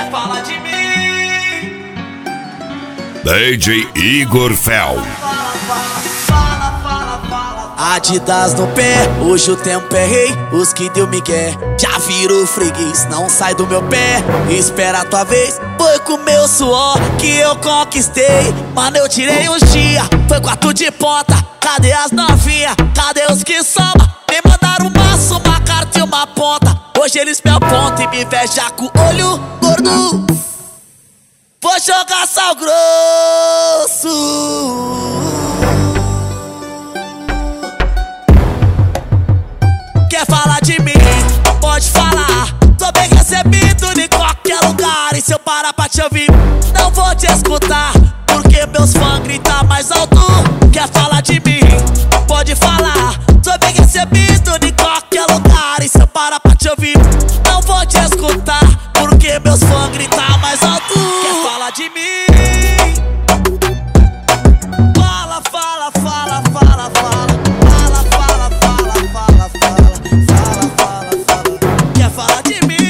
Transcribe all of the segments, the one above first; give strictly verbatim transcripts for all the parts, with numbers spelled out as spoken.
quer falar de mim? D J Igor Fel. Adidas no pé, hoje o tempo é rei. Os que deu migué já viram freguês. Não sai do meu pé, espera a tua vez. Foi com meu suor que eu conquistei. Mano, eu tirei uns dias, foi quatro de ponta. Cadê as novinha? Cadê os que soma? Me mandaram um maço, uma carta e uma ponta. Hoje eles me apontam e me invejam com o olho gordo. Vou jogar sal grosso. Quer falar de mim? Pode falar. Tô bem recebido em qualquer lugar. E se eu parar pra te ouvir, não vou te escutar, porque meus fãs gritam mais alto. Quer falar de mim? Pode falar. Tô bem recebido em qualquer lugar. E se eu parar pra te ouvir, não vou te escutar, porque meus fãs gritam mais alto. Quer falar de mim? Fala, fala, fala, fala, fala. Fala, fala, fala, fala, fala. Fala, fala, fala. Quer falar de mim?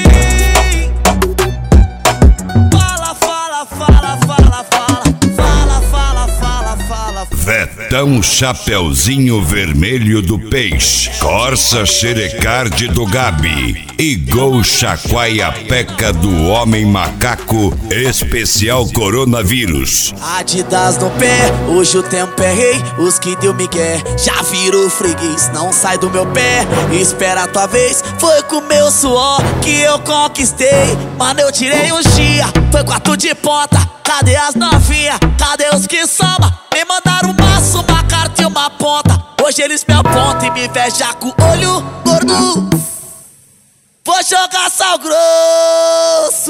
Fala, fala, fala, fala, fala. Fala, fala, fala, fala. Vetão Chapeuzinho Vermelho do Peixe, Corsa Xerecard do Gabi e Gol Chacoalha Peca do Homem Macaco, especial coronavírus. Adidas no pé, hoje o tempo é rei. Os que deu migué já viram freguês. Não sai do meu pé, espera a tua vez. Foi com meu suor que eu conquistei. Mano, eu tirei uns dias, foi quatro de ponta. Cadê as novinha? Cadê os que soma? Me mandaram um maço, uma carta e uma ponta. Hoje eles me apontam e me invejam com o olho gordo. Vou jogar sal grosso.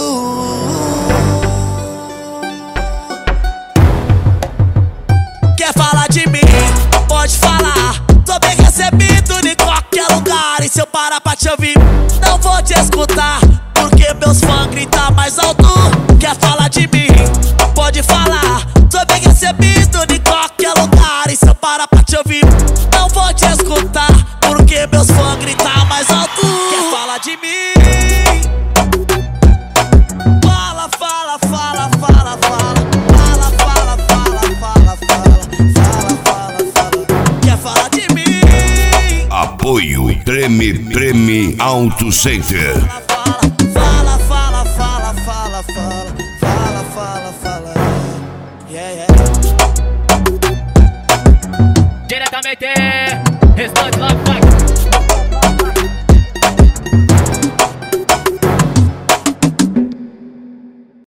Quer falar de mim? Pode falar. Tô bem recebido em qualquer lugar. E se eu parar pra te ouvir, não vou te escutar, porque meus fãs gritam mais alto. Quer falar de mim? Pode falar. Tô bem recebido em qualquer lugar. E se eu parar pra te ouvir, não vou te escutar, porque meus fãs gritam mais alto. Quer falar de mim? Fala, fala, fala, fala, fala. Fala, fala, fala, fala, fala. Fala, fala, fala. Quer falar de mim? Apoio Treme Treme Auto Center. Fala, fala, fala, fala, fala. Fala, fala, fala. Yeah, yeah. Diretamente, restante